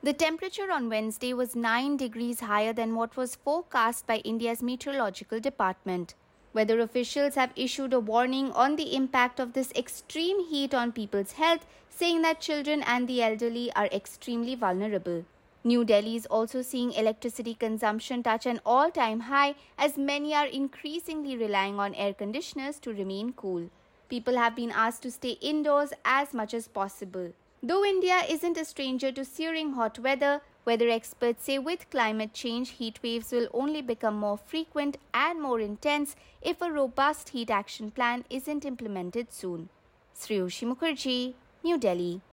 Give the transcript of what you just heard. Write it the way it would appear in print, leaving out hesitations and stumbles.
The temperature on Wednesday was 9 degrees higher than what was forecast by India's meteorological department. Weather officials have issued a warning on the impact of this extreme heat on people's health, saying that children and the elderly are extremely vulnerable. New Delhi is also seeing electricity consumption touch an all-time high as many are increasingly relying on air conditioners to remain cool. People have been asked to stay indoors as much as possible. Though India isn't a stranger to searing hot weather experts say with climate change, heat waves will only become more frequent and more intense if a robust heat action plan isn't implemented soon. Sriyoshi Mukherjee, New Delhi.